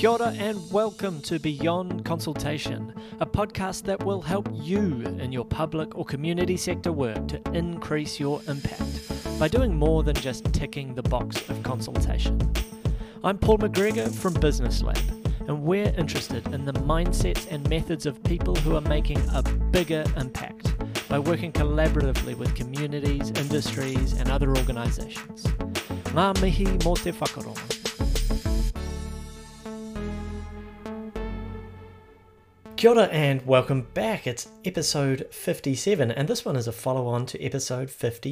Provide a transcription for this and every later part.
Kia ora and welcome to Beyond Consultation, a podcast that will help you in your public or community sector work to increase your impact by doing more than just ticking the box of consultation. I'm Paul McGregor from Business Lab, and we're interested in the mindsets and methods of people who are making a bigger impact by working collaboratively with communities, industries, and other organisations. Ngā mihi mō te whakarongo. Kia ora and welcome back. It's episode 57, and this one is a follow-on to episode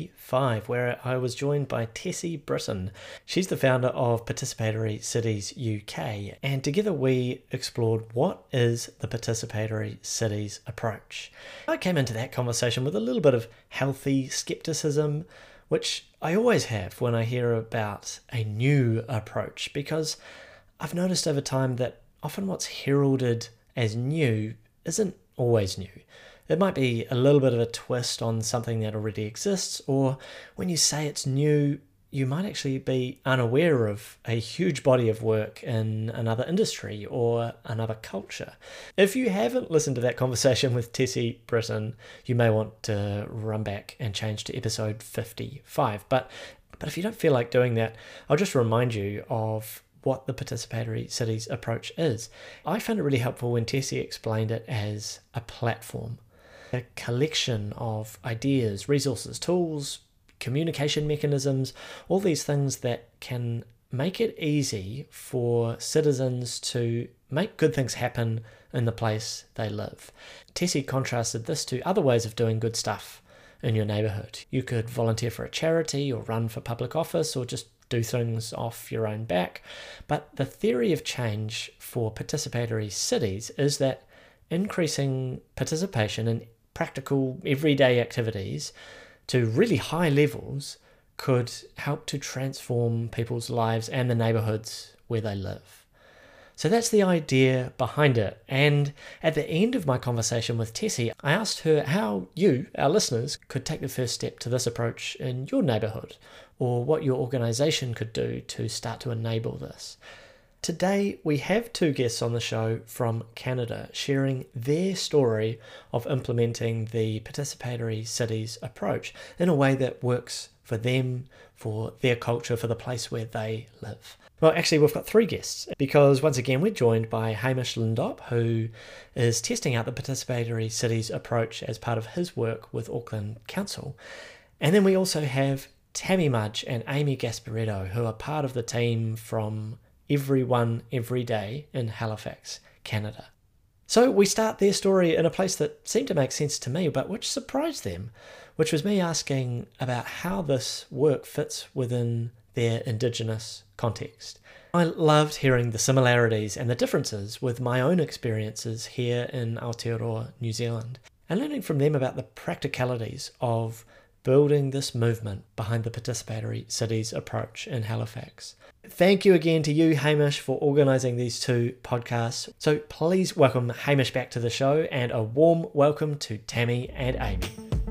55, where I was joined by Tessie Britton. She's the founder of Participatory Cities UK, and together we explored what is the Participatory Cities approach. I came into that conversation with a little bit of healthy skepticism, which I always have when I hear about a new approach, because I've noticed over time that often what's heralded as new isn't always new. It might be a little bit of a twist on something that already exists, or when you say it's new, you might actually be unaware of a huge body of work in another industry or another culture. If you haven't listened to that conversation with Tessie Britton, you may want to run back and change to episode 55. But if you don't feel like doing that, I'll just remind you of what the Participatory Cities approach is. I found it really helpful when Tessie explained it as a platform, a collection of ideas, resources, tools, communication mechanisms, all these things that can make it easy for citizens to make good things happen in the place they live. Tessie contrasted this to other ways of doing good stuff in your neighbourhood. You could volunteer for a charity or run for public office or just do things off your own back. But the theory of change for participatory cities is that increasing participation in practical everyday activities to really high levels could help to transform people's lives and the neighbourhoods where they live. So that's the idea behind it. And at the end of my conversation with Tessie, I asked her how you, our listeners, could take the first step to this approach in your neighbourhood, or what your organisation could do to start to enable this. Today, we have two guests on the show from Canada sharing their story of implementing the Participatory Cities approach in a way that works for them, for their culture, for the place where they live. Well, actually, we've got three guests because, once again, we're joined by Hamish Lindop, who is testing out the Participatory Cities approach as part of his work with Auckland Council. And then we also have Tammy Mudge and Amy Gasparetto, who are part of the team from Everyone Every Day in Halifax, Canada. So we start their story in a place that seemed to make sense to me, but which surprised them, which was me asking about how this work fits within their Indigenous context. I loved hearing the similarities and the differences with my own experiences here in Aotearoa, New Zealand, and learning from them about the practicalities of building this movement behind the Participatory Cities approach in Halifax. Thank you again to you, Hamish, for organising these two podcasts. So please welcome Hamish back to the show, and a warm welcome to Tammy and Amy.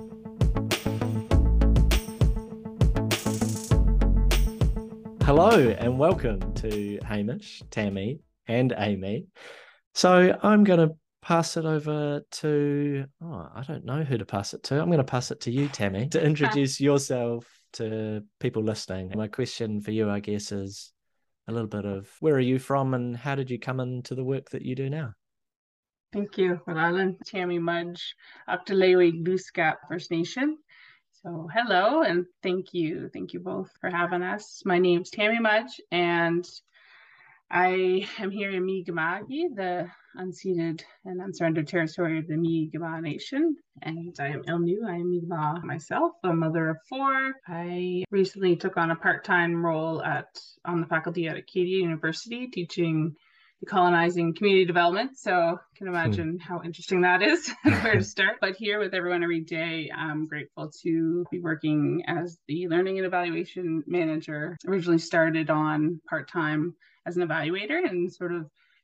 Hello and welcome to Hamish, Tammy and Amy. So I'm going to pass it over to, I don't know who to pass it to. I'm going to pass it to you, Tammy, to introduce yourself to people listening. My question for you, I guess, is a little bit of where are you from and how did you come into the work that you do now? Thank you, Alan. Tammy Mudge, Aktalewi Gluskap First Nation. So hello and thank you. Thank you both for having us. My name's Tammy Mudge and I am here in Mi'kmaq, the unceded and unsurrendered territory of the Mi'kmaq Nation. And I am Ilnu. I am Mi'kmaq myself, a mother of four. I recently took on a part-time role on the faculty at Acadia University, teaching decolonizing community development. So I can imagine how interesting that is and where to start. But here with everyone every day, I'm grateful to be working as the learning and evaluation manager. Originally started on part-time as an evaluator and sort of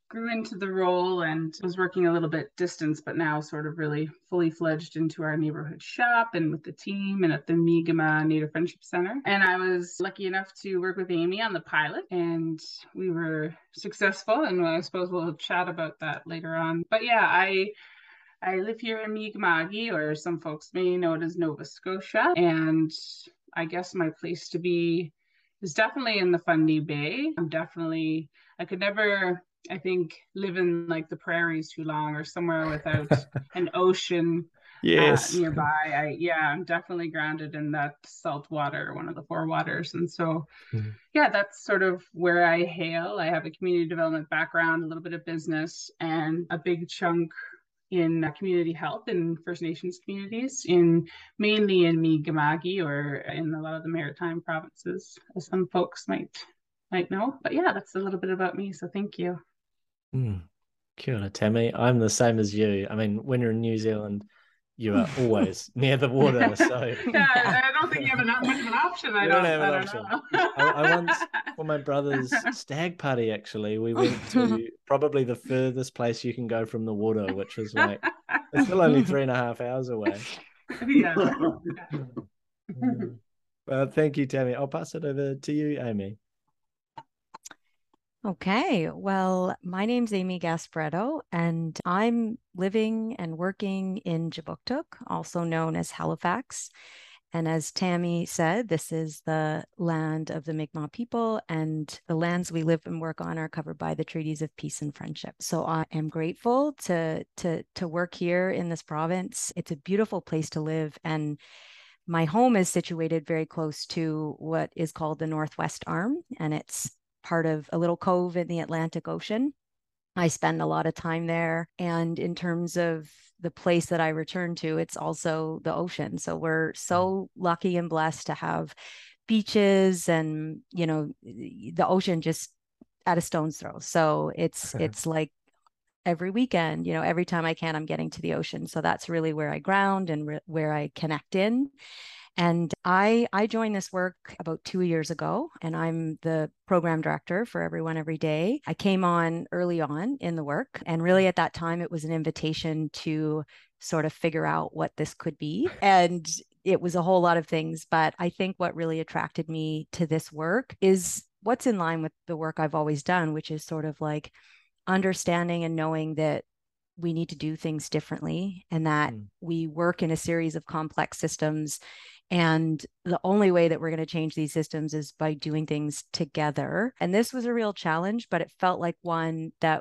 grew into the role and was working a little bit distance, but now sort of really fully fledged into our neighborhood shop and with the team and at the Mi'kmaq Native Friendship Center. And I was lucky enough to work with Amy on the pilot, and we were successful. And I suppose we'll chat about that later on. But yeah, I live here in Mi'kma'ki, or some folks may know it as Nova Scotia, and I guess my place to be is definitely in the Fundy Bay. I could never, I think, live in like the prairies too long or somewhere without an ocean Yes. nearby. I'm definitely grounded in that salt water, one of the four waters. And so, yeah, that's sort of where I hail. I have a community development background, a little bit of business, and a big chunk in community health in First Nations communities, mainly in Mi'kma'ki, or in a lot of the maritime provinces, as some folks might know. But yeah, that's a little bit about me. So thank you. Kia ora, Tammy. I'm the same as you. I mean, when you're in New Zealand, you are always near the water. So yeah, I don't think you have much of an option. I don't have an option. I once, for my brother's stag party, actually, we went to probably the furthest place you can go from the water, which was like, it's still only 3.5 hours away. Yeah. Well, thank you, Tammy. I'll pass it over to you, Amy. Okay, well, my name's Amy Gasparetto, and I'm living and working in Kjipuktuk, also known as Halifax. And as Tammy said, this is the land of the Mi'kmaq people, and the lands we live and work on are covered by the treaties of peace and friendship. So I am grateful to work here in this province. It's a beautiful place to live, and my home is situated very close to what is called the Northwest Arm, and it's part of a little cove in the Atlantic Ocean. I spend a lot of time there. And in terms of the place that I return to, it's also the ocean. So we're so lucky and blessed to have beaches and, the ocean just at a stone's throw. So it's like every weekend, every time I can, I'm getting to the ocean. So that's really where I ground and where I connect in. And I joined this work about 2 years ago, and I'm the program director for Everyone Every Day. I came on early on in the work, and really at that time, it was an invitation to sort of figure out what this could be. And it was a whole lot of things, but I think what really attracted me to this work is what's in line with the work I've always done, which is sort of like understanding and knowing that we need to do things differently and that we work in a series of complex systems. And the only way that we're going to change these systems is by doing things together. And this was a real challenge, but it felt like one that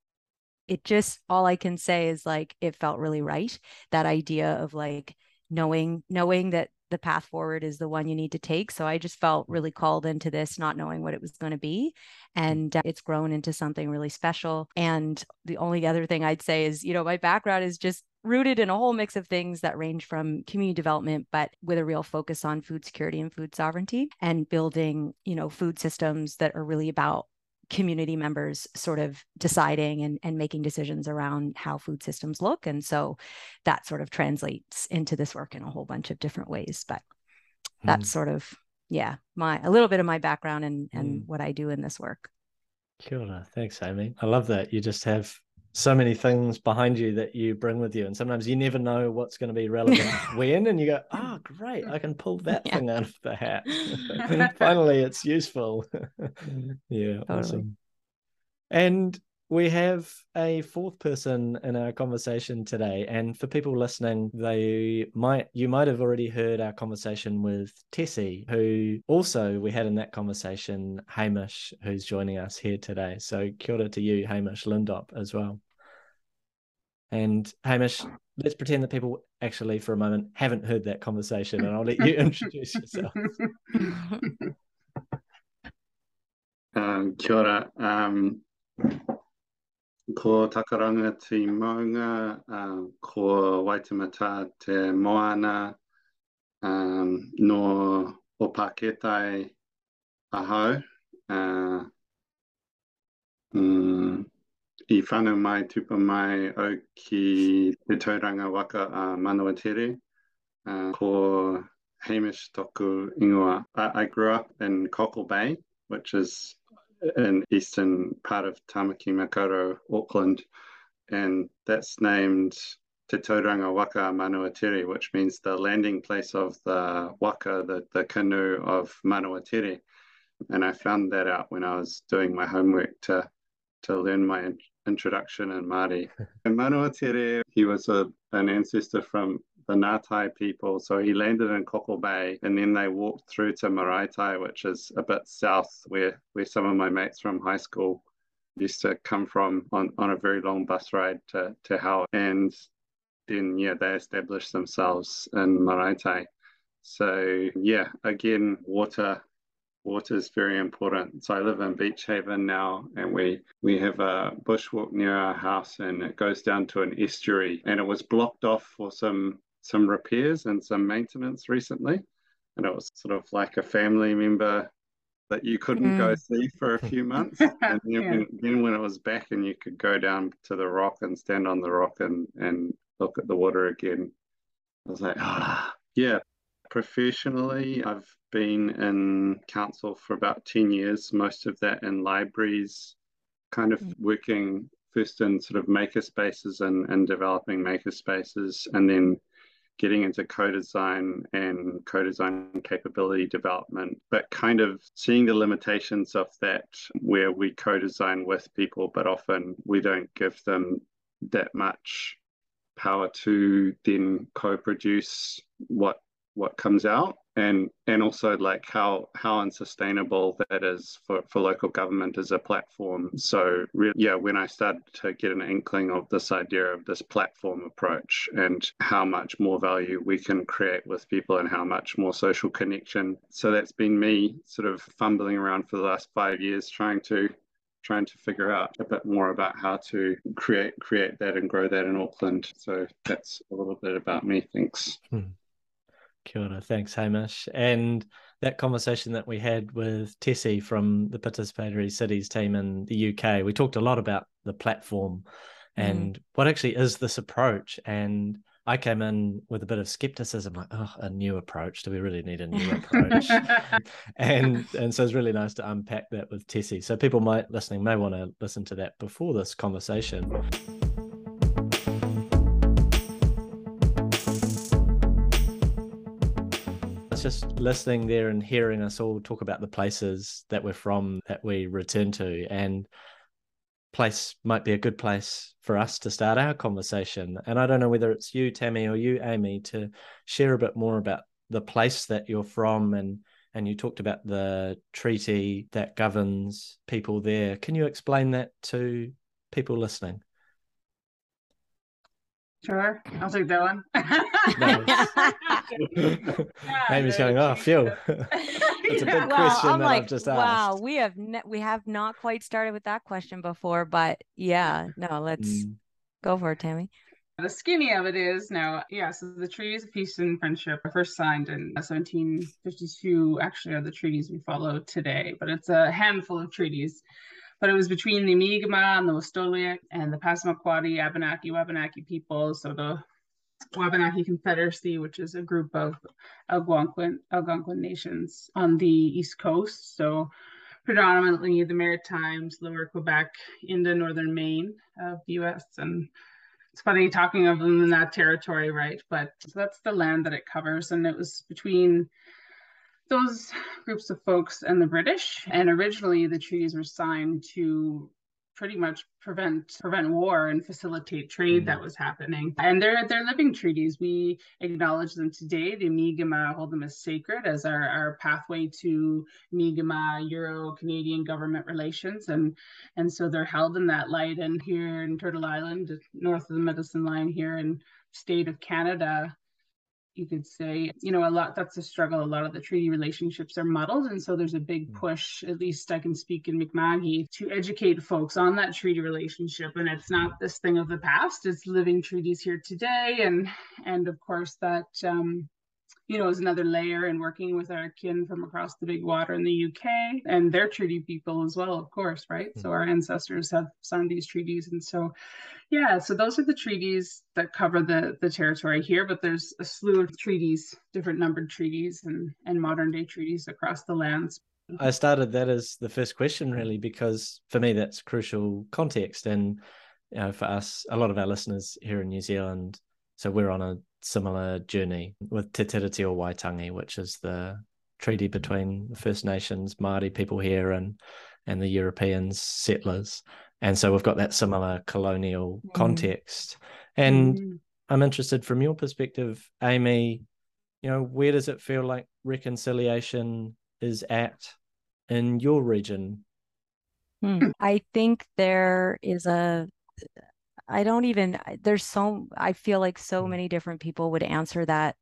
all I can say is like, it felt really right. That idea of like knowing that the path forward is the one you need to take. So I just felt really called into this, not knowing what it was going to be. And it's grown into something really special. And the only other thing I'd say is, my background is just rooted in a whole mix of things that range from community development, but with a real focus on food security and food sovereignty and building, food systems that are really about community members sort of deciding and making decisions around how food systems look. And so that sort of translates into this work in a whole bunch of different ways. But that's sort of, a little bit of my background and what I do in this work. Kia ora. Thanks, Amy. I love that. You just have so many things behind you that you bring with you. And sometimes you never know what's going to be relevant when, and you go, oh, great, I can pull that thing out of the hat. Finally, it's useful. Yeah, totally. Awesome. And we have a fourth person in our conversation today. And for people listening, you might have already heard our conversation with Tessie, who also we had in that conversation, Hamish, who's joining us here today. So kia ora to you, Hamish Lindop, as well. And Hamish, let's pretend that people actually for a moment haven't heard that conversation, and I'll let you introduce yourself. Kia ora. Ko takaranga te maunga, ko Waitemata te moana, no Opaketai ahau. I whanu mai tupa mai o ki te tauranga waka Manawatere, ko Hamish toku ingoa. I grew up in Cockle Bay, which is in eastern part of Tamaki Makaurau, Auckland, and that's named Te Tauranga Waka Manuatiri, which means the landing place of the waka, the canoe of Manuatiri. And I found that out when I was doing my homework to learn my introduction in Māori. And Manuatiri, he was an ancestor from the Ngātai people. So he landed in Cockle Bay, and then they walked through to Maraetai, which is a bit south where some of my mates from high school used to come from on a very long bus ride to Howard. And then, they established themselves in Maraetai. So, again, water is very important. So I live in Beach Haven now, and we have a bushwalk near our house, and it goes down to an estuary, and it was blocked off for some repairs and some maintenance recently. And it was sort of like a family member that you couldn't go see for a few months. And then when it was back and you could go down to the rock and stand on the rock and look at the water again, I was like, Professionally, I've been in council for about 10 years, most of that in libraries, kind of working first in sort of maker spaces and developing maker spaces, and then getting into co-design and co-design capability development, but kind of seeing the limitations of that, where we co-design with people, but often we don't give them that much power to then co-produce what comes out, and also like how unsustainable that is for local government as a platform. So when I started to get an inkling of this idea of this platform approach and how much more value we can create with people and how much more social connection. So that's been me sort of fumbling around for the last 5 years, trying to figure out a bit more about how to create that and grow that in Auckland. So that's a little bit about me. Thanks. Kia ora. Thanks, Hamish. And that conversation that we had with Tessie from the Participatory Cities team in the UK, we talked a lot about the platform and what actually is this approach. And I came in with a bit of skepticism, like, a new approach. Do we really need a new approach? and so it's really nice to unpack that with Tessie. So people listening may want to listen to that before this conversation. Just listening there and hearing us all talk about the places that we're from, that we return to, and place might be a good place for us to start our conversation. And I don't know whether it's you, Tammy, or you, Amy, to share a bit more about the place that you're from, and you talked about the treaty that governs people there. Can you explain that to people listening? Sure, I'll take that one. Amy's going, phew. It's a big question I'm that I've just asked. Wow, we have not quite started with that question before, but let's go for it, Tammy. The skinny of it is now, so the treaties of peace and friendship were first signed in 1752, actually are the treaties we follow today, but it's a handful of treaties. But it was between the Mi'kmaq and the Wastoliak and the Passamaquoddy, Abenaki, Wabanaki people. So the Wabanaki Confederacy, which is a group of Algonquin nations on the East Coast. So predominantly the Maritimes, Lower Quebec, into northern Maine of the U.S. And it's funny talking of them in that territory, right? But so that's the land that it covers. And it was between those groups of folks and the British. And originally the treaties were signed to pretty much prevent war and facilitate trade that was happening. And they're living treaties. We acknowledge them today. The Mi'kmaq hold them as sacred, as our pathway to Mi'kmaq Euro-Canadian government relations. And so they're held in that light. And here in Turtle Island, north of the Medicine Line here in the state of Canada, you could say, that's a struggle. A lot of the treaty relationships are muddled. And so there's a big push, at least I can speak in Mi'kma'ki, to educate folks on that treaty relationship. And it's not this thing of the past, it's living treaties here today. And of course that, is another layer in working with our kin from across the big water in the UK and their treaty people as well, of course, right? So our ancestors have signed these treaties. And so, so those are the treaties that cover the territory here, but there's a slew of treaties, different numbered treaties and modern day treaties across the lands. I started that as the first question, really, because for me, that's crucial context. And, for us, a lot of our listeners here in New Zealand, so we're on a similar journey with Te Tiriti o Waitangi, which is the treaty between the First Nations, Māori people here and the European settlers. And so we've got that similar colonial context. And I'm interested from your perspective, Amy, where does it feel like reconciliation is at in your region? I think there is I feel like so many different people would answer that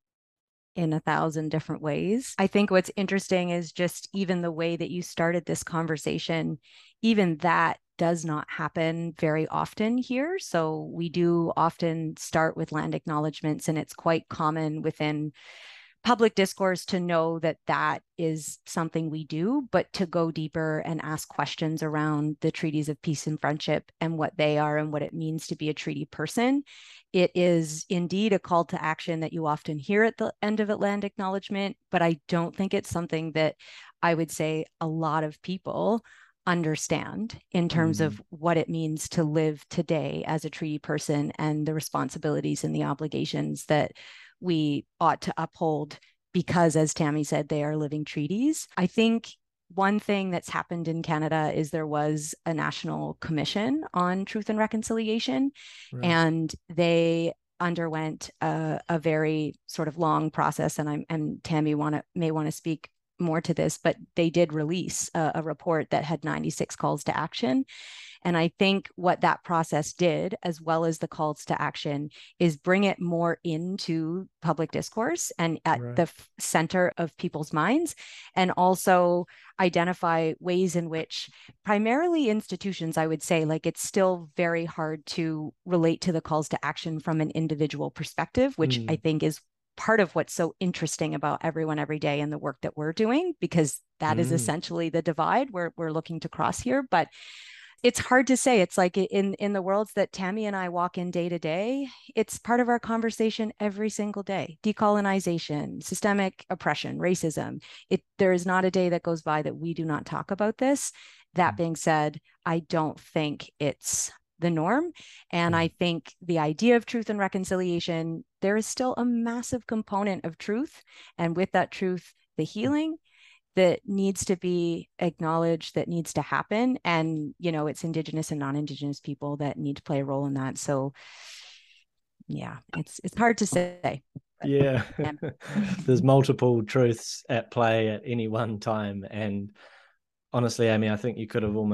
in 1,000 different ways. I think what's interesting is just even the way that you started this conversation, even that does not happen very often here. So we do often start with land acknowledgements, and it's quite common within public discourse to know that that is something we do, but to go deeper and ask questions around the treaties of peace and friendship and what they are and what it means to be a treaty person. It is indeed a call to action that you often hear at the end of a land acknowledgement, but I don't think it's something that I would say a lot of people understand in terms of what it means to live today as a treaty person and the responsibilities and the obligations that we ought to uphold because, as Tammy said, they are living treaties. I think one thing that's happened in Canada is there was a national commission on truth and reconciliation, and they underwent a very sort of long process. And Tammy may want to speak more to this, but they did release a report that had 96 calls to action. And I think what that process did, as well as the calls to action, is bring it more into public discourse and at the center of people's minds, and also identify ways in which primarily institutions, I would say, like it's still very hard to relate to the calls to action from an individual perspective, which I think is part of what's so interesting about Everyone Every Day and the work that we're doing, because that is essentially the divide we're looking to cross here. But it's hard to say. It's like in the worlds that Tammy and I walk in day to day, it's part of our conversation every single day. Decolonization, systemic oppression, racism. There is not a day that goes by that we do not talk about this. That being said, I don't think it's the norm. And I think the idea of truth and reconciliation, there is still a massive component of truth. And with that truth, the healing that needs to be acknowledged, that needs to happen. And, it's Indigenous and non-Indigenous people that need to play a role in that. So yeah, it's hard to say. Yeah. There's multiple truths at play at any one time. And honestly, Amy, I think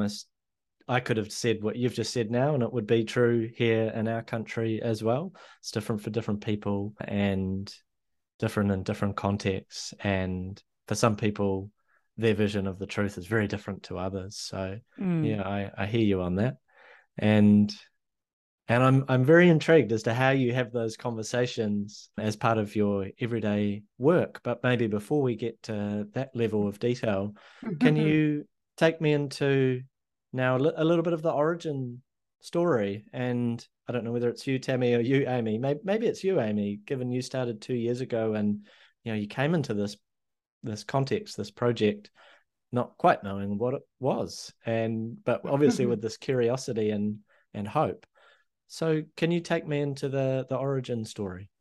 I could have said what you've just said now, and it would be true here in our country as well. It's different for different people and different in different contexts. And for some people, their vision of the truth is very different to others. So yeah, I hear you on that. And I'm very intrigued as to how you have those conversations as part of your everyday work. But maybe before we get to that level of detail, can you take me into now a little bit of the origin story? And I don't know whether it's you, Tammy, or you, Amy. Maybe it's you, Amy, given you started 2 years ago and you came into this context, this project, not quite knowing what it was, but obviously with this curiosity and hope. So can you take me into the origin story?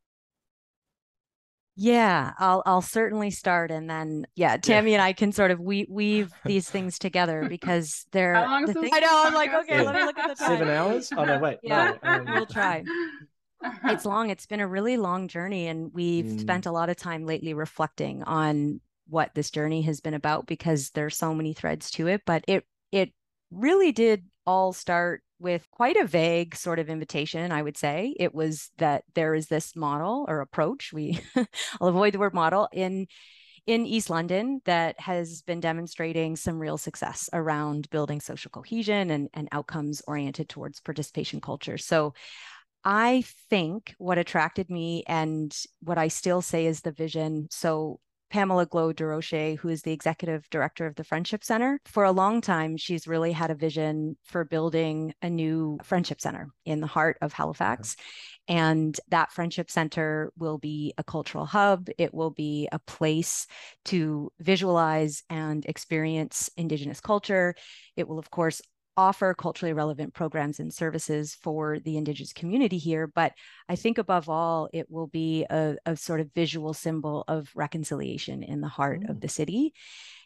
Yeah, I'll certainly start, and then Tammy and I can sort of weave these things together because they're How long is I know, I'm like, okay, let me look at the time. 7 hours? Oh no, wait. Yeah, no, we'll try. It's long. It's been a really long journey, and we've spent a lot of time lately reflecting on what this journey has been about because there's so many threads to it. But it really did all start with quite a vague sort of invitation, I would say. It was that there is this model or approach, I'll avoid the word model, in East London that has been demonstrating some real success around building social cohesion and outcomes oriented towards participation culture. So I think what attracted me and what I still say is the vision. So Pamela Glow DeRoche, who is the executive director of the Friendship Center. For a long time, she's really had a vision for building a new Friendship Center in the heart of Halifax. And that Friendship Center will be a cultural hub. It will be a place to visualize and experience Indigenous culture. It will, of course, offer culturally relevant programs and services for the Indigenous community here. But I think above all, it will be a sort of visual symbol of reconciliation in the heart of the city.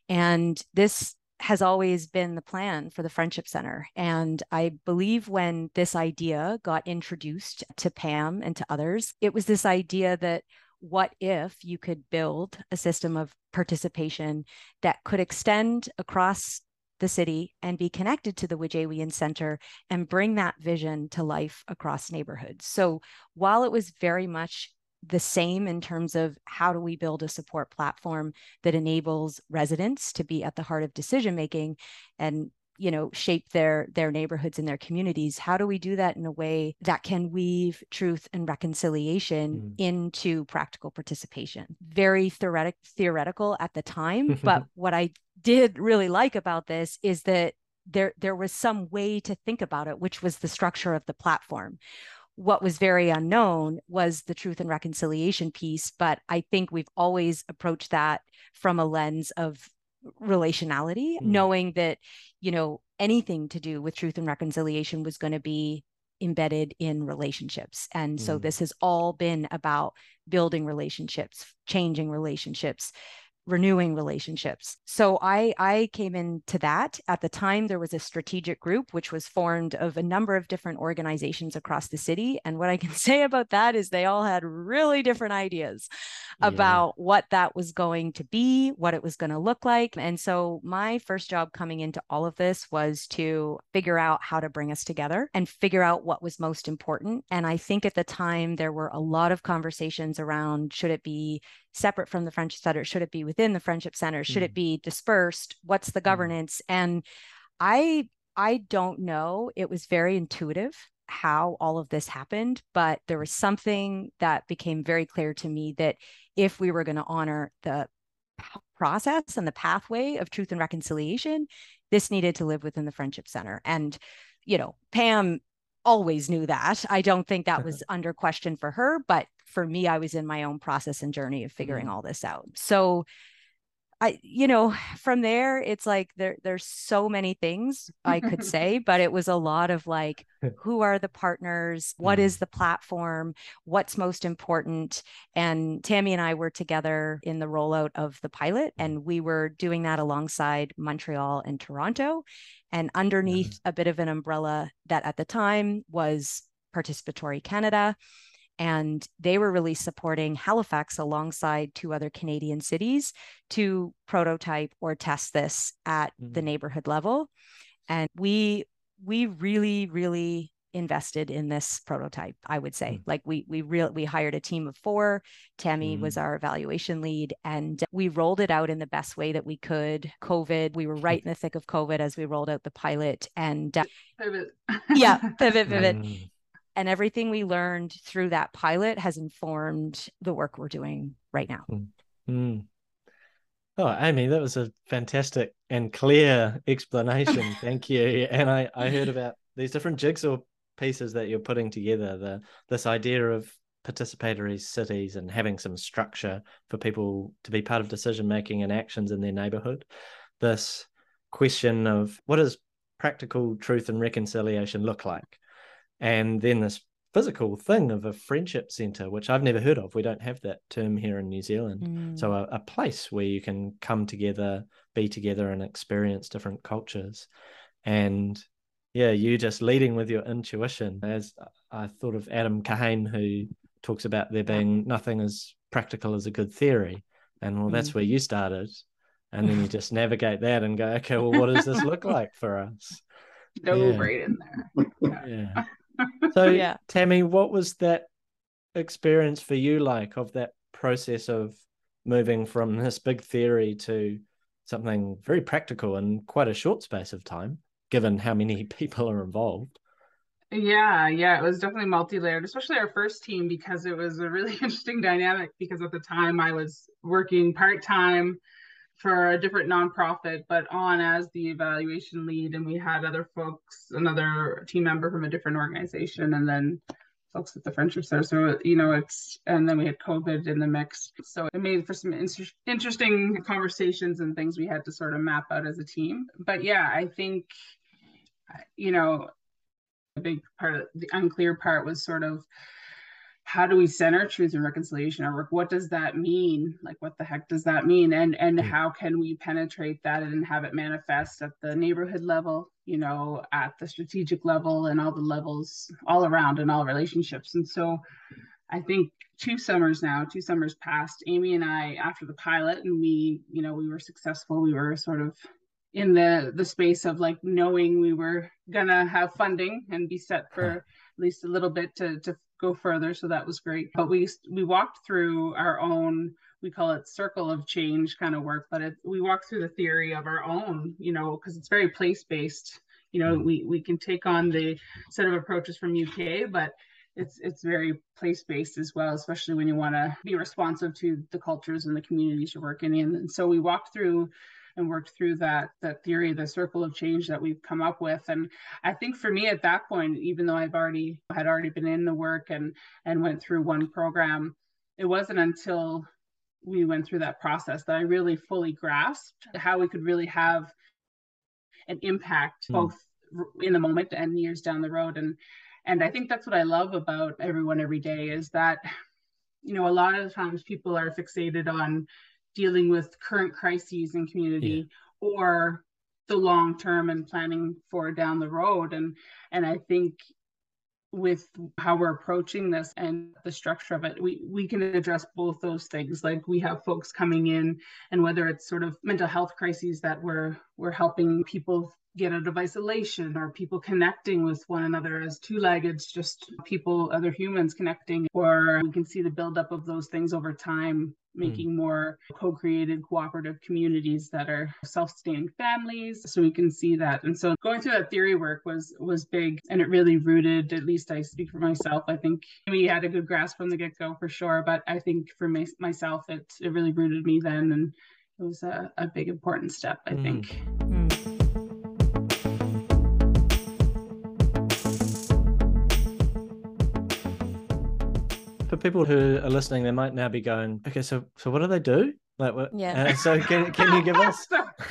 And this has always been the plan for the Friendship Center. And I believe when this idea got introduced to Pam and to others, it was this idea that what if you could build a system of participation that could extend across the city and be connected to the Wujaywiyan Center and bring that vision to life across neighborhoods. So while it was very much the same in terms of how do we build a support platform that enables residents to be at the heart of decision making and shape their neighborhoods and their communities, how do we do that in a way that can weave truth and reconciliation into practical participation? Very theoretical at the time, but what I did really like about this is that there was some way to think about it, which was the structure of the platform. What was very unknown was the truth and reconciliation piece, but I think we've always approached that from a lens of relationality, knowing that, anything to do with truth and reconciliation was going to be embedded in relationships. And so this has all been about building relationships, changing relationships, renewing relationships. So I came into that. At the time, there was a strategic group, which was formed of a number of different organizations across the city. And what I can say about that is they all had really different ideas about what that was going to be, what it was going to look like. And so my first job coming into all of this was to figure out how to bring us together and figure out what was most important. And I think at the time, there were a lot of conversations around, should it be separate from the Friendship Center? Should it be within the Friendship Center? Should it be dispersed? What's the governance? And I don't know. It was very intuitive how all of this happened, but there was something that became very clear to me that if we were going to honor the process and the pathway of truth and reconciliation, this needed to live within the Friendship Center. And, Pam always knew that. I don't think that was under question for her, but for me, I was in my own process and journey of figuring all this out. So from there, it's like there's so many things I could say, but it was a lot of like, who are the partners? What is the platform? What's most important? And Tammy and I were together in the rollout of the pilot, and we were doing that alongside Montreal and Toronto, and underneath a bit of an umbrella that at the time was Participatory Canada. And they were really supporting Halifax alongside two other Canadian cities to prototype or test this at the neighborhood level. And we really, really invested in this prototype, I would say. Like we hired a team of 4. Tammy was our evaluation lead, and we rolled it out in the best way that we could. We were right in the thick of COVID as we rolled out the pilot, and Pivot. pivot. And everything we learned through that pilot has informed the work we're doing right now. Oh, Amy, that was a fantastic and clear explanation. Thank you. And I heard about these different jigsaw pieces that you're putting together, this idea of participatory cities and having some structure for people to be part of decision-making and actions in their neighborhood. This question of what does practical truth and reconciliation look like? And then this physical thing of a friendship center, which I've never heard of. We don't have that term here in New Zealand. So a place where you can come together, be together, and experience different cultures. And you just leading with your intuition. As I thought of Adam Kahane, who talks about there being nothing as practical as a good theory. And well, that's where you started. And then you just navigate that and go, okay, well, what does this look like for us? Right in there. So, Tammy, what was that experience for you like of that process of moving from this big theory to something very practical in quite a short space of time, given how many people are involved? Yeah, it was definitely multi-layered, especially our first team, because it was a really interesting dynamic, because at the time I was working part-time for a different nonprofit, but on as the evaluation lead, and we had other folks, another team member from a different organization, and then folks at the Friendship Center. So, and then we had COVID in the mix. So it made for some interesting conversations and things we had to sort of map out as a team. But yeah, I think, a big part of the unclear part was sort of, how do we center truth and reconciliation at work? What does that mean? Like, what the heck does that mean? And how can we penetrate that and have it manifest at the neighborhood level, at the strategic level, and all the levels all around in all relationships? And so I think 2 summers passed, Amy and I, after the pilot, and we were successful. We were sort of in the space of like knowing we were gonna have funding and be set for at least a little bit to go further. So that was great. But we walked through our own, we call it circle of change kind of work, but we walked through the theory of our own, because it's very place-based. We can take on the set of approaches from UK, but it's very place-based as well, especially when you want to be responsive to the cultures and the communities you're working in. And so we walked through and worked through that theory, the circle of change that we've come up with. And I think for me at that point, even though I had already been in the work and went through one program, it wasn't until we went through that process that I really fully grasped how we could really have an impact both in the moment and years down the road. And I think that's what I love about Everyone Every Day, is that, a lot of the times people are fixated on dealing with current crises in community or the long term and planning for down the road. And I think with how we're approaching this and the structure of it, we can address both those things. Like, we have folks coming in, and whether it's sort of mental health crises that we're helping people get out of isolation, or people connecting with one another as two-leggeds, just people, other humans connecting, or we can see the buildup of those things over time, making more co-created cooperative communities that are self-sustaining families. So we can see that. And so going through that theory work was big, and it really rooted, at least I speak for myself, I think we had a good grasp from the get-go for sure, but I think for myself, it really rooted me then, and it was a big important step, I think. For people who are listening, they might now be going, okay, so what do they do? Like, what? Yeah. So can you give us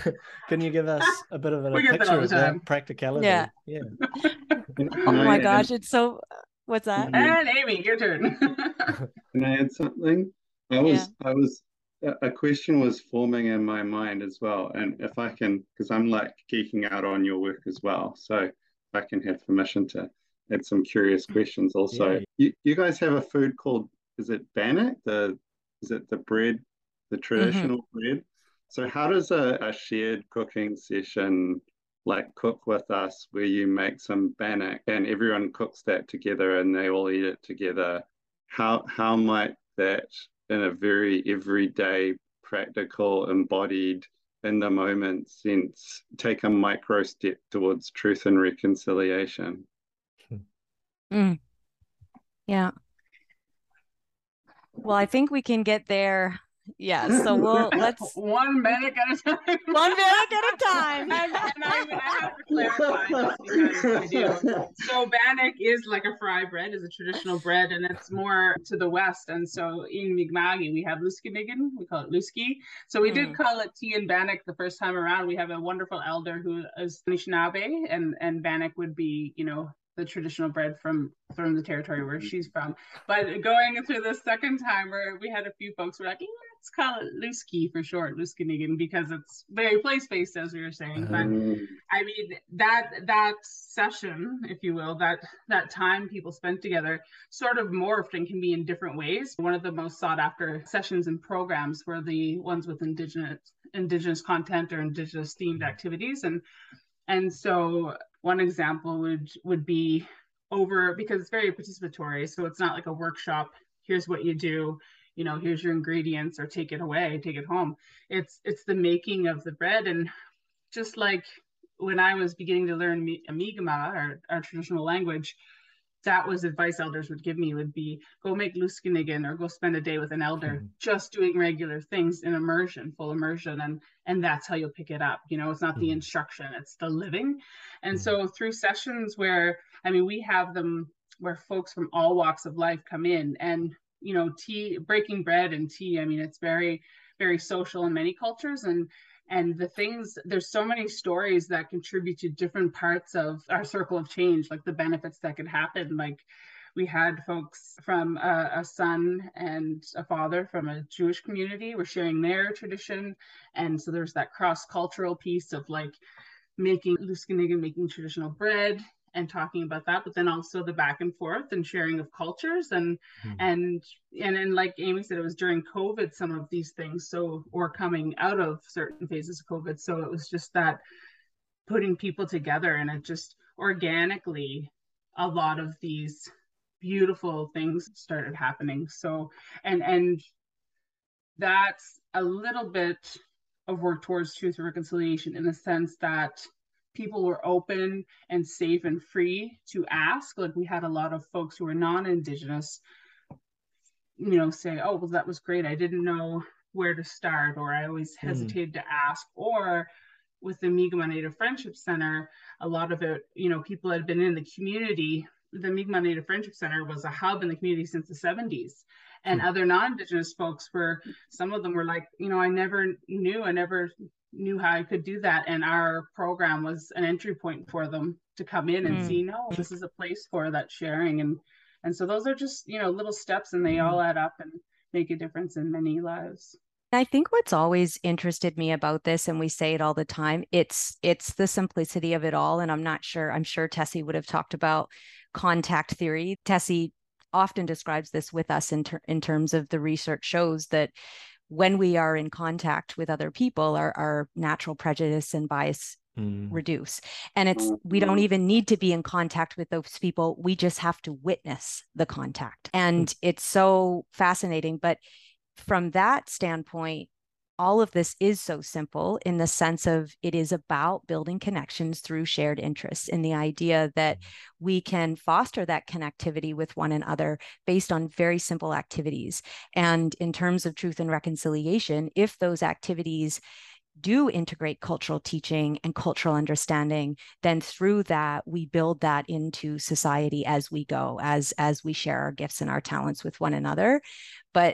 a bit of a picture of that practicality? Yeah. Oh my gosh, it's so. What's that? And Amy, your turn. Can I add something? A question was forming in my mind as well, and if I can, because I'm like geeking out on your work as well, so if I can have permission to add some curious questions also. Yeah. You guys have a food called, is it bannock? Is it the bread, the traditional bread? So how does a shared cooking session, like Cook With Us, where you make some bannock and everyone cooks that together and they all eat it together, how might that, in a very everyday, practical, embodied, in the moment sense, take a micro step towards truth and reconciliation? Yeah. Well, I think we can get there. Yeah. So let's one bannock at a time. One bannock at a time. And I have to clarify this, because I do. So bannock is like a fry bread, is a traditional bread, and it's more to the west. And so in Mi'kma'ki, we have Luskinigan, we call it Luski. So we did call it tea and bannock the first time around. We have a wonderful elder who is Anishinaabe, and bannock would be, the traditional bread from the territory where she's from. But going through the second time, where we had a few folks who were like, let's call it Luski for short, Luskinigan, because it's very place-based, as we were saying. But I mean, that session, if you will, that time people spent together sort of morphed and can be in different ways. One of the most sought after sessions and programs were the ones with indigenous content or indigenous themed activities. And so one example would be because it's very participatory. So it's not like a workshop. Here's what you do, here's your ingredients, or take it away, take it home. It's the making of the bread. And just like when I was beginning to learn Mi'kmaq, our traditional language, that was advice elders would give me, would be go make Luskinigan or go spend a day with an elder, just doing regular things in immersion, full immersion. And that's how you'll pick it up. You know, it's not the instruction, it's the living. And so through sessions where, I mean, we have them where folks from all walks of life come in, and, you know, tea, breaking bread and tea, I mean, it's very, very social in many cultures. And the things, there's so many stories that contribute to different parts of our circle of change, like the benefits that could happen. Like we had folks from a son and a father from a Jewish community were sharing their tradition. And so there's that cross-cultural piece of like making Luskinigan, making traditional bread and talking about that, but then also the back and forth and sharing of cultures. And then, like Amy said, it was during COVID, some of these things, so, or coming out of certain phases of COVID. So it was just that putting people together, and it just organically, a lot of these beautiful things started happening. So, and that's a little bit of work towards truth and reconciliation, in the sense that people were open and safe and free to ask. Like we had a lot of folks who were non-Indigenous, you know, say, oh, well, that was great, I didn't know where to start, or I always hesitated to ask. Or with the Mi'kmaq Native Friendship Center, a lot of it, you know, people had been in the community. The Mi'kmaq Native Friendship Center was a hub in the community since the 70s. And other non-Indigenous folks were, some of them were like, you know, I never knew how I could do that. And our program was an entry point for them to come in and see, no, this is a place for that sharing. And so those are just, you know, little steps, and they all add up and make a difference in many lives. I think what's always interested me about this, and we say it all the time, it's the simplicity of it all. And I'm sure Tessie would have talked about contact theory. Tessie often describes this with us in terms of the research shows that when we are in contact with other people, our natural prejudice and bias reduce. And we don't even need to be in contact with those people. We just have to witness the contact. And it's so fascinating. But from that standpoint, all of this is so simple, in the sense of it is about building connections through shared interests, in the idea that we can foster that connectivity with one another based on very simple activities. And in terms of truth and reconciliation, if those activities do integrate cultural teaching and cultural understanding, then through that, we build that into society as we go, as we share our gifts and our talents with one another. But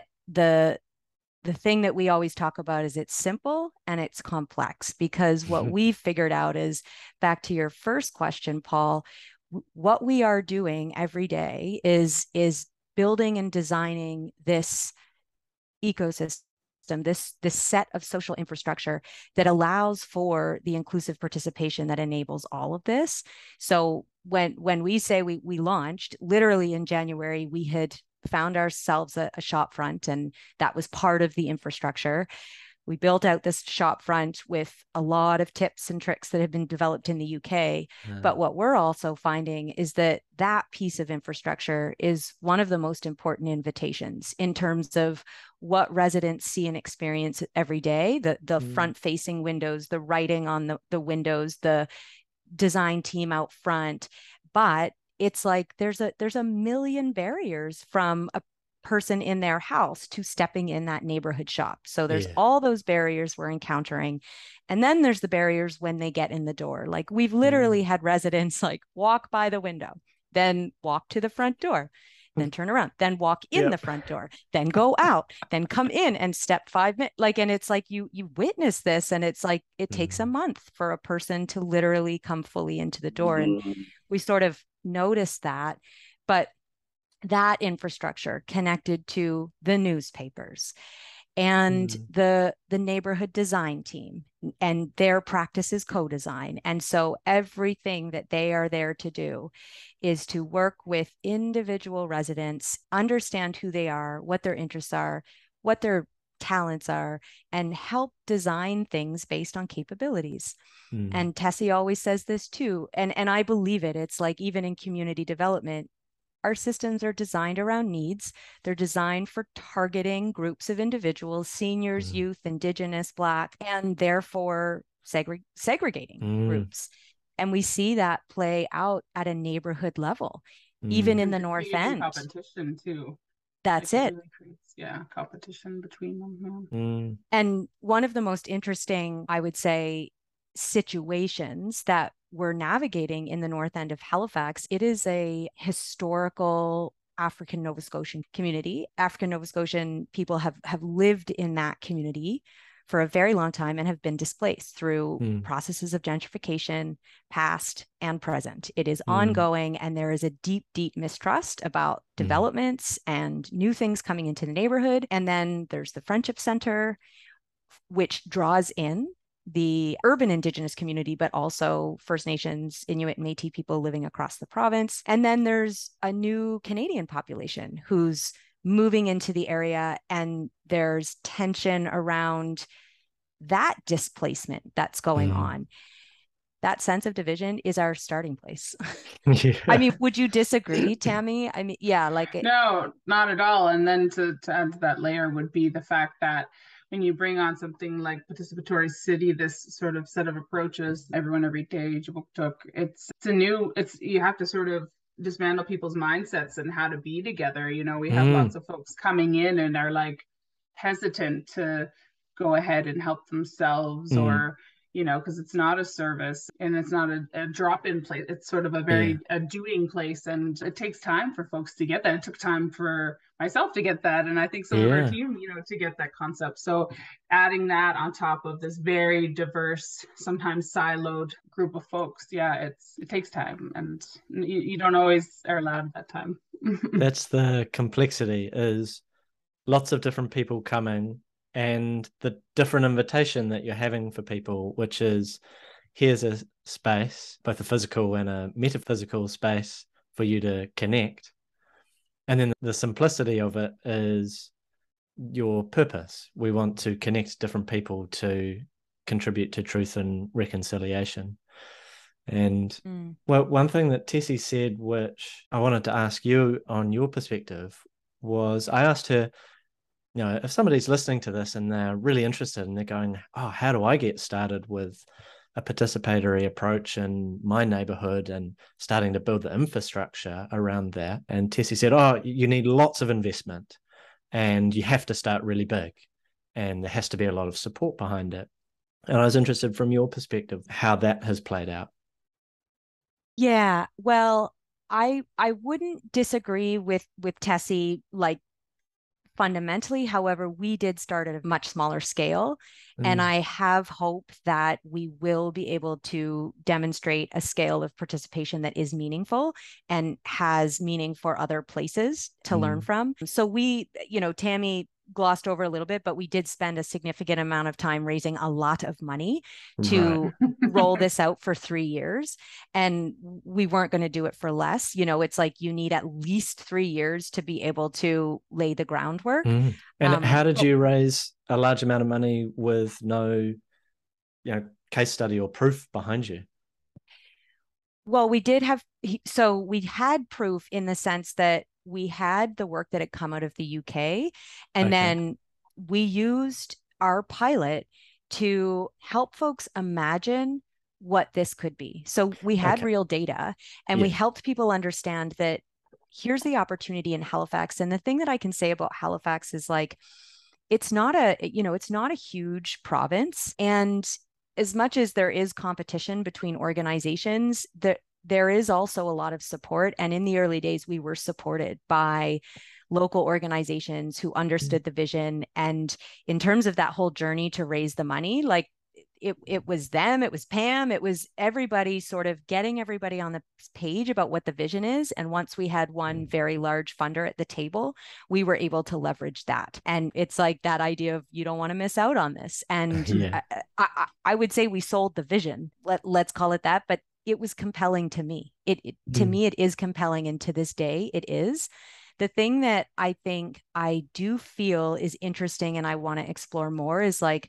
the thing that we always talk about is it's simple and it's complex, because what we've figured out is, back to your first question, Paul, what we are doing every day is building and designing this ecosystem, this set of social infrastructure that allows for the inclusive participation that enables all of this. So when we say we launched, literally in January, we had found ourselves a shop front, and that was part of the infrastructure. We built out this shop front with a lot of tips and tricks that have been developed in the UK. But what we're also finding is that piece of infrastructure is one of the most important invitations in terms of what residents see and experience every day, the front-facing windows, the writing on the windows, the design team out front. But it's like there's a million barriers from a person in their house to stepping in that neighborhood shop. So there's all those barriers we're encountering. And then there's the barriers when they get in the door. Like we've literally had residents like walk by the window, then walk to the front door, then turn around, then walk in the front door, then go out, then come in and step 5 minutes. Like, and it's like you witness this, and it's like it takes a month for a person to literally come fully into the door. And we sort of noticed that. But that infrastructure connected to the newspapers and the neighborhood design team, and their practice is co-design. And so everything that they are there to do is to work with individual residents, understand who they are, what their interests are, what their talents are, and help design things based on capabilities. And Tessie always says this too, and I believe it. It's like, even in community development, our systems are designed around needs. They're designed for targeting groups of individuals, seniors, youth, Indigenous, Black, and therefore segregating groups. And we see that play out at a neighborhood level, even in the North End. Competition too. That's it. Really creates, competition between them. And one of the most interesting, I would say, situations that we're navigating in the North End of Halifax, it is a historical African Nova Scotian community. African Nova Scotian people have lived in that community for a very long time and have been displaced through processes of gentrification, past and present. It is ongoing, and there is a deep, deep mistrust about developments and new things coming into the neighborhood. And then there's the Friendship Center, which draws in the urban Indigenous community, but also First Nations, Inuit, and Métis people living across the province. And then there's a new Canadian population who's moving into the area, and there's tension around that displacement that's going on. That sense of division is our starting place. I mean, would you disagree, Tammy? I mean, no, not at all. And then to add to that layer would be the fact that when you bring on something like participatory city, this sort of set of approaches, everyone every day, Jibuktuk, you have to sort of dismantle people's mindsets and how to be together. We have lots of folks coming in and are like hesitant to go ahead and help themselves or because it's not a service and it's not a drop-in place. It's sort of a doing place, and it takes time for folks to get that. It took time for myself to get that, and I think some of our team, to get that concept. So adding that on top of this very diverse, sometimes siloed group of folks, it takes time, and you don't always are allowed that time. That's the complexity, is lots of different people coming, and the different invitation that you're having for people, which is, here's a space, both a physical and a metaphysical space for you to connect. And then the simplicity of it is your purpose. We want to connect different people to contribute to truth and reconciliation. And well, one thing that Tessie said, which I wanted to ask you on your perspective, was I asked her, if somebody's listening to this and they're really interested and they're going, oh, how do I get started with a participatory approach in my neighborhood and starting to build the infrastructure around that? And Tessie said, oh, you need lots of investment and you have to start really big and there has to be a lot of support behind it. And I was interested from your perspective how that has played out. Yeah, well, I wouldn't disagree with Tessie, like, fundamentally. However, we did start at a much smaller scale, and I have hope that we will be able to demonstrate a scale of participation that is meaningful and has meaning for other places to learn from. So we, Tammy glossed over a little bit, but we did spend a significant amount of time raising a lot of money to roll this out for 3 years. And we weren't going to do it for less. It's like you need at least 3 years to be able to lay the groundwork. And how did you raise a large amount of money with no, case study or proof behind you? Well, we had proof in the sense that we had the work that had come out of the UK, and then we used our pilot to help folks imagine what this could be. So we had real data, and we helped people understand that here's the opportunity in Halifax. And the thing that I can say about Halifax is, like, it's not a huge province. And as much as there is competition between organizations, there is also a lot of support. And in the early days, we were supported by local organizations who understood the vision. And in terms of that whole journey to raise the money, like, it was them, it was Pam, it was everybody sort of getting everybody on the page about what the vision is. And once we had one very large funder at the table, we were able to leverage that. And it's like that idea of, you don't want to miss out on this. And I would say we sold the vision, let's call it that, but it was compelling to me. To me, it is compelling. And to this day, it is. The thing that I think I do feel is interesting and I want to explore more is, like,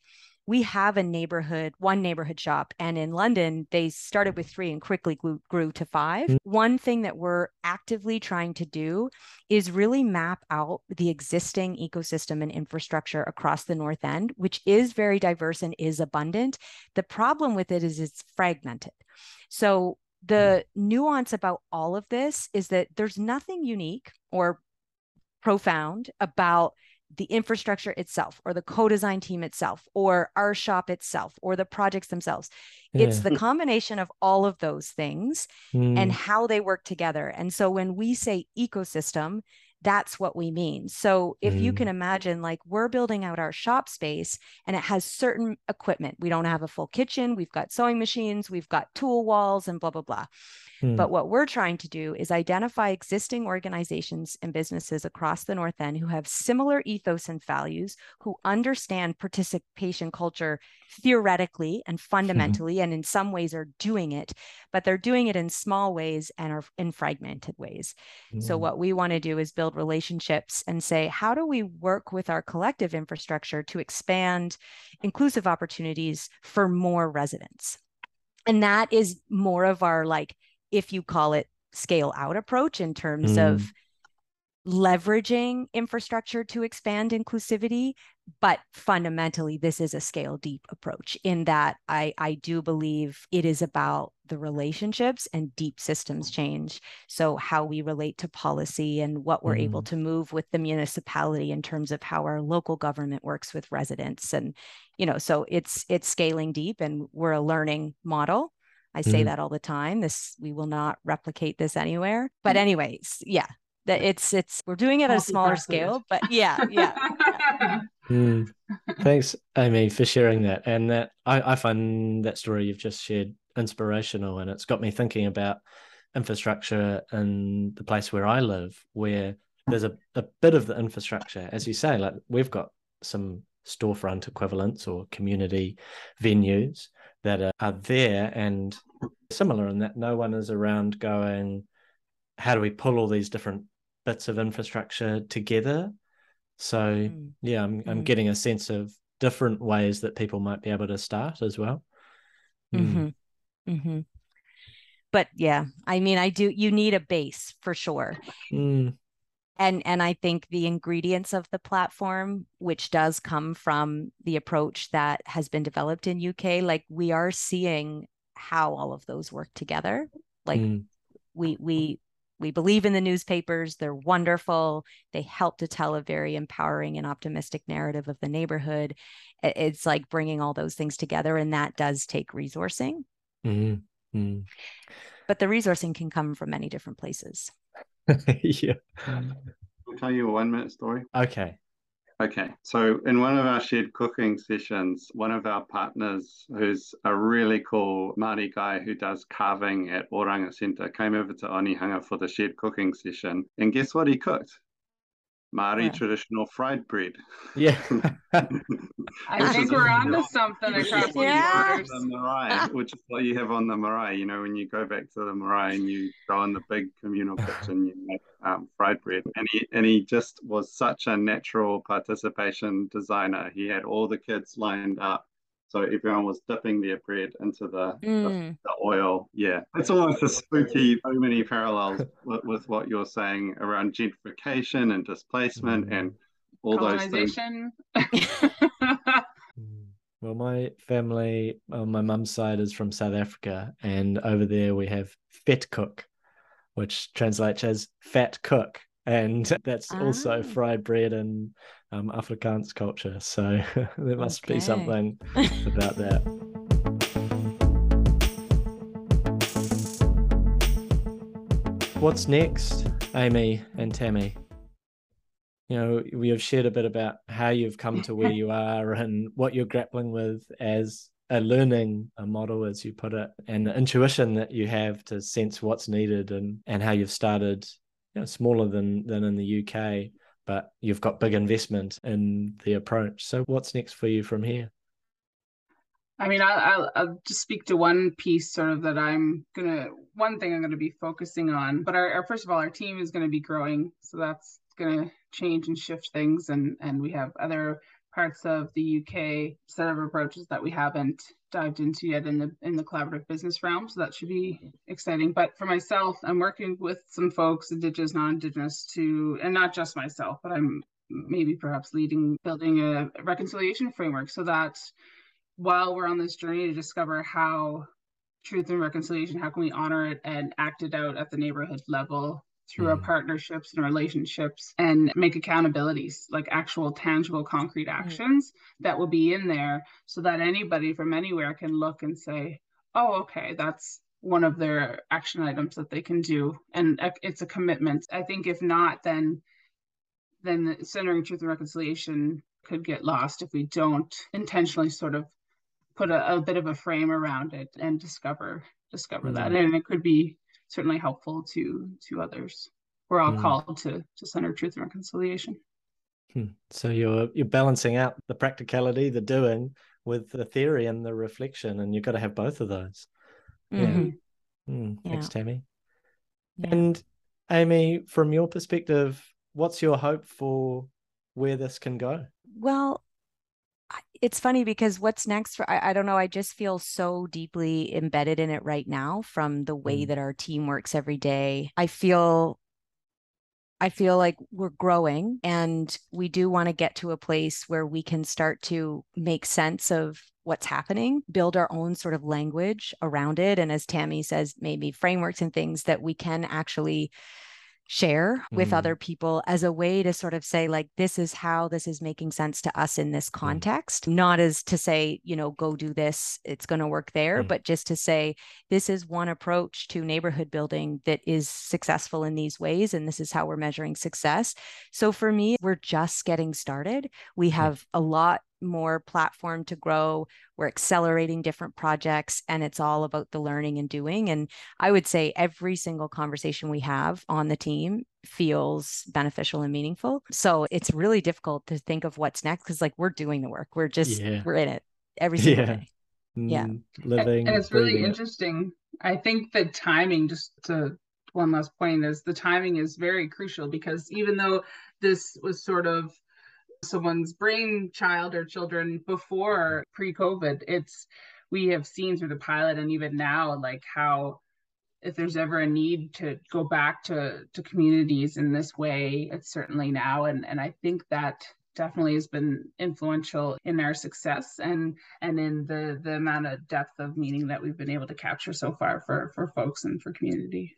we have one neighborhood shop. And in London, they started with 3 and quickly grew to 5. One thing that we're actively trying to do is really map out the existing ecosystem and infrastructure across the North End, which is very diverse and is abundant. The problem with it is it's fragmented. So the nuance about all of this is that there's nothing unique or profound about the infrastructure itself or the co-design team itself or our shop itself or the projects themselves. It's the combination of all of those things and how they work together. And so when we say ecosystem, that's what we mean. So if you can imagine, like, we're building out our shop space and it has certain equipment. We don't have a full kitchen. We've got sewing machines, we've got tool walls and blah, blah, blah. But what we're trying to do is identify existing organizations and businesses across the North End who have similar ethos and values, who understand participation culture theoretically and fundamentally, and in some ways are doing it, but they're doing it in small ways and are in fragmented ways. So what we want to do is build relationships and say, how do we work with our collective infrastructure to expand inclusive opportunities for more residents? And that is more of our, like, if you call it scale out approach in terms of leveraging infrastructure to expand inclusivity. But fundamentally, this is a scale deep approach in that I do believe it is about the relationships and deep systems change. So how we relate to policy and what we're able to move with the municipality in terms of how our local government works with residents. And, so it's scaling deep, and we're a learning model. I say that all the time. We will not replicate this anywhere. But anyways, yeah, that it's we're doing it at a smaller scale. But yeah. Thanks, Amy, for sharing that. And that I find that story you've just shared inspirational, and it's got me thinking about infrastructure in the place where I live, where there's a bit of the infrastructure, as you say, like we've got some storefront equivalents or community venues that are there, and similar in that no one is around going, how do we pull all these different bits of infrastructure together? So yeah, I'm getting a sense of different ways that people might be able to start as well. But yeah, I mean, you need a base for sure. And I think the ingredients of the platform, which does come from the approach that has been developed in UK, like we are seeing how all of those work together. Like we believe in the newspapers. They're wonderful. They help to tell a very empowering and optimistic narrative of the neighborhood. It's like bringing all those things together, and that does take resourcing. But the resourcing can come from many different places. Yeah. I'll tell you a 1-minute story. Okay. So in one of our shared cooking sessions, one of our partners, who's a really cool Māori guy who does carving at Oranga Centre, came over to Onehunga for the shared cooking session. And guess what he cooked? Māori traditional fried bread. Yeah. I think we're onto something across the borders. The marae, which is what you have on the marae. When you go back to the marae and you go in the big communal kitchen, you make fried bread. And he just was such a natural participation designer. He had all the kids lined up, so everyone was dipping their bread into the oil. Yeah, it's almost a spooky, so many parallels with what you're saying around gentrification and displacement and all those things. Well, my family on my mum's side is from South Africa, and over there we have vet cook, which translates as fat cook, and that's also fried bread in Afrikaans culture. So there must be something about that. What's next, Amy and Tammy? We have shared a bit about how you've come to where you are and what you're grappling with as a learning model, as you put it, and the intuition that you have to sense what's needed, and how you've started smaller than in the UK, but you've got big investment in the approach. So what's next for you from here? I mean, I'll just speak to one piece sort of that one thing I'm going to be focusing on. But first of all, our team is going to be growing. So that's going to change and shift things. And we have other parts of the UK set of approaches that we haven't dived into yet in the collaborative business realm. So that should be exciting. But for myself, I'm working with some folks, Indigenous, non-Indigenous, and not just myself, but I'm maybe perhaps building a reconciliation framework so that while we're on this journey to discover how truth and reconciliation, how can we honor it and act it out at the neighborhood level through our partnerships and relationships, and make accountabilities, like actual tangible concrete actions that will be in there so that anybody from anywhere can look and say, oh, okay, that's one of their action items that they can do. And it's a commitment. I think if not, then the centering truth and reconciliation could get lost if we don't intentionally sort of put a bit of a frame around it and discover that. And it could be certainly helpful to others. We're all called to center truth and reconciliation. So you're balancing out the practicality, the doing, with the theory and the reflection, and you've got to have both of those. Thanks, Tammy. And Amy, from your perspective, what's your hope for where this can go? Well, it's funny because what's next I don't know, I just feel so deeply embedded in it right now from the way that our team works every day. I feel like we're growing, and we do want to get to a place where we can start to make sense of what's happening, build our own sort of language around it. And as Tammy says, maybe frameworks and things that we can actually share with other people as a way to sort of say, like, this is how this is making sense to us in this context, not as to say, go do this, it's going to work there, but just to say, this is one approach to neighborhood building that is successful in these ways, and this is how we're measuring success. So for me, we're just getting started. We have a lot more platform to grow. We're accelerating different projects, and it's all about the learning and doing. And I would say every single conversation we have on the team feels beneficial and meaningful. So it's really difficult to think of what's next, because we're doing the work. We're just, we're in it every single day. Living. And it's really interesting. I think the timing, just to one last point, is the timing is very crucial, because even though this was sort of someone's brainchild or children before pre-COVID, we have seen through the pilot and even now, like, how if there's ever a need to go back to communities in this way, it's certainly now. And I think that definitely has been influential in our success and in the amount of depth of meaning that we've been able to capture so far for folks and for community.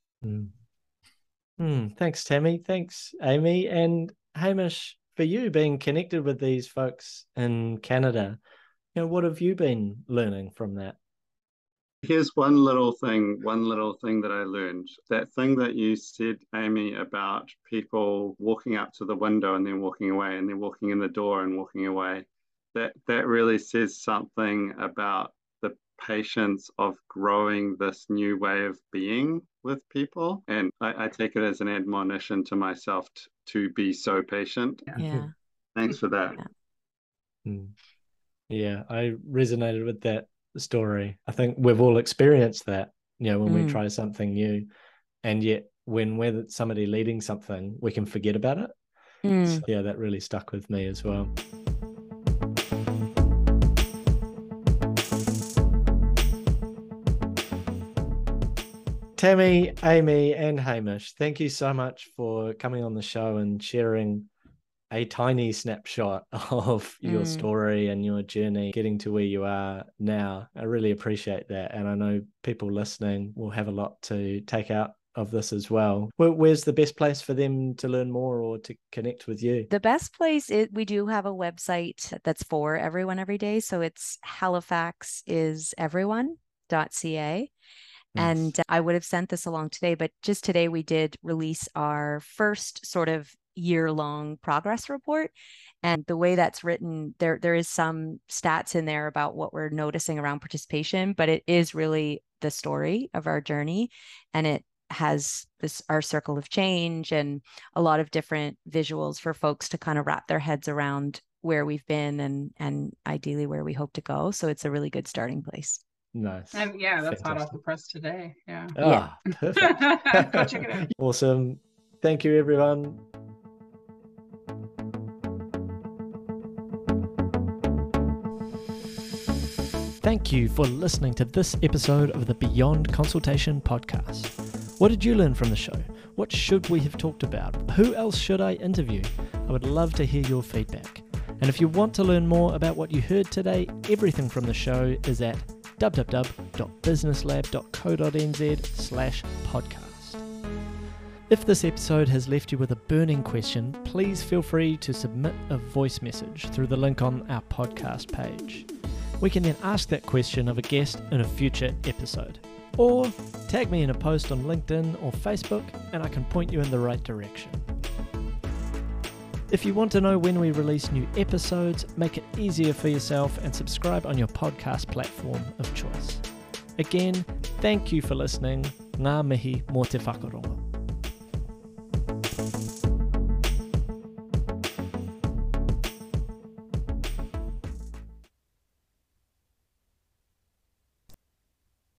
Thanks, Tammy. Thanks, Amy. And Hamish, for you being connected with these folks in Canada, what have you been learning from that? Here's one little thing that I learned. That thing that you said, Amy, about people walking up to the window and then walking away, and then walking in the door and walking away, that really says something about the patience of growing this new way of being with people. And I take it as an admonition to myself to be so patient. Thanks for that. I resonated with that story. I think we've all experienced that, when we try something new, and yet when we're somebody leading something, we can forget about it. So, that really stuck with me as well. Tammy, Amy, and Hamish, thank you so much for coming on the show and sharing a tiny snapshot of your story and your journey getting to where you are now. I really appreciate that. And I know people listening will have a lot to take out of this as well. Where's the best place for them to learn more or to connect with you? The best place is, we do have a website that's for everyone every day. So it's halifaxiseveryone.ca. And I would have sent this along today, but just today we did release our first sort of year-long progress report. And the way that's written, there is some stats in there about what we're noticing around participation, but it is really the story of our journey. And it has our circle of change and a lot of different visuals for folks to kind of wrap their heads around where we've been and ideally where we hope to go. So it's a really good starting place. Nice. And that's hot off the press today. Perfect. Go check it out. Awesome. Thank you, everyone. Thank you for listening to this episode of the Beyond Consultation podcast. What did you learn from the show? What should we have talked about? Who else should I interview? I would love to hear your feedback. And if you want to learn more about what you heard today, everything from the show is at www.businesslab.co.nz/podcast. If this episode has left you with a burning question, please feel free to submit a voice message through the link on our podcast page. We can then ask that question of a guest in a future episode. Or tag me in a post on LinkedIn or Facebook and I can point you in the right direction. If you want to know when we release new episodes, make it easier for yourself and subscribe on your podcast platform of choice. Again, thank you for listening. Ngā mihi mō te whakarongo.